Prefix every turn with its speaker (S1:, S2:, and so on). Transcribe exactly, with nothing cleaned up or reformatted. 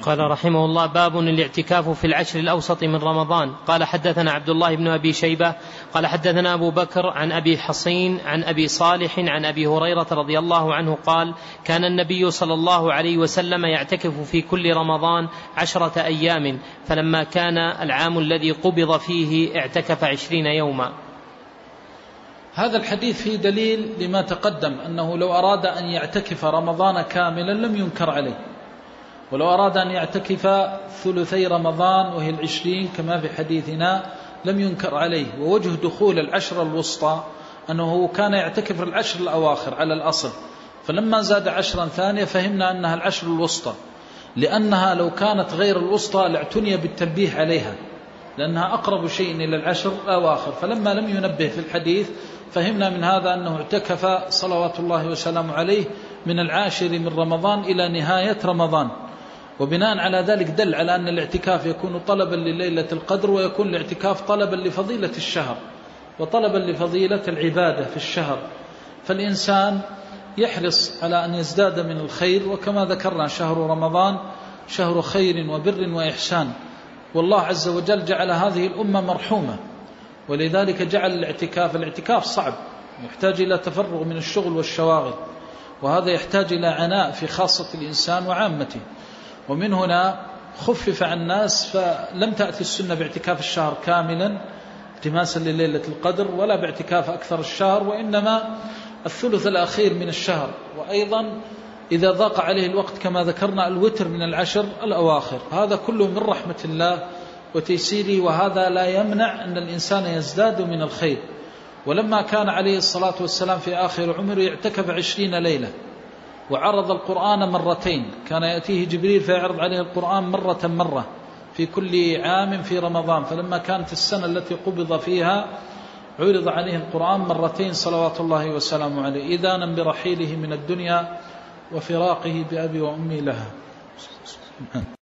S1: قال رحمه الله: باب الاعتكاف في العشر الأوسط من رمضان. قال حدثنا عبد الله بن أبي شيبة قال حدثنا أبو بكر عن أبي حصين عن أبي صالح عن أبي هريرة رضي الله عنه قال: كان النبي صلى الله عليه وسلم يعتكف في كل رمضان عشرة أيام، فلما كان العام الذي قبض فيه اعتكف عشرين يوما.
S2: هذا الحديث فيه دليل لما تقدم، أنه لو أراد أن يعتكف رمضان كاملا لم ينكر عليه، ولو أراد أن يعتكف ثلثي رمضان وهي العشرين كما في حديثنا لم ينكر عليه. ووجه دخول العشر الوسطى أنه كان يعتكف العشر الأواخر على الأصل، فلما زاد عشرا ثانية فهمنا أنها العشر الوسطى، لأنها لو كانت غير الوسطى لاعتني بالتنبيه عليها، لأنها أقرب شيء إلى العشر الأواخر، فلما لم ينبه في الحديث فهمنا من هذا أنه اعتكف صلوات الله وسلامه عليه من العاشر من رمضان إلى نهاية رمضان. وبناء على ذلك دل على أن الاعتكاف يكون طلبا لليلة القدر، ويكون الاعتكاف طلبا لفضيلة الشهر وطلبا لفضيلة العبادة في الشهر، فالإنسان يحرص على أن يزداد من الخير. وكما ذكرنا شهر رمضان شهر خير وبر وإحسان، والله عز وجل جعل هذه الأمة مرحومة، ولذلك جعل الاعتكاف الاعتكاف صعب، يحتاج إلى تفرغ من الشغل والشواغل، وهذا يحتاج إلى عناء في خاصة الإنسان وعامته. ومن هنا خفف عن الناس، فلم تأتي السنة باعتكاف الشهر كاملا التماسا لليلة القدر، ولا باعتكاف أكثر الشهر، وإنما الثلث الأخير من الشهر. وأيضا إذا ضاق عليه الوقت كما ذكرنا الوتر من العشر الأواخر. هذا كله من رحمة الله وتيسيره، وهذا لا يمنع أن الإنسان يزداد من الخير. ولما كان عليه الصلاة والسلام في آخر عمره يعتكف عشرين ليلة، وعرض القرآن مرتين، كان يأتيه جبريل فيعرض عليه القرآن مرة مرة في كل عام في رمضان، فلما كانت السنة التي قبض فيها عرض عليه القرآن مرتين صلوات الله وسلامه عليه، إذانا برحيله من الدنيا وفراقه بأبي وأمي لها.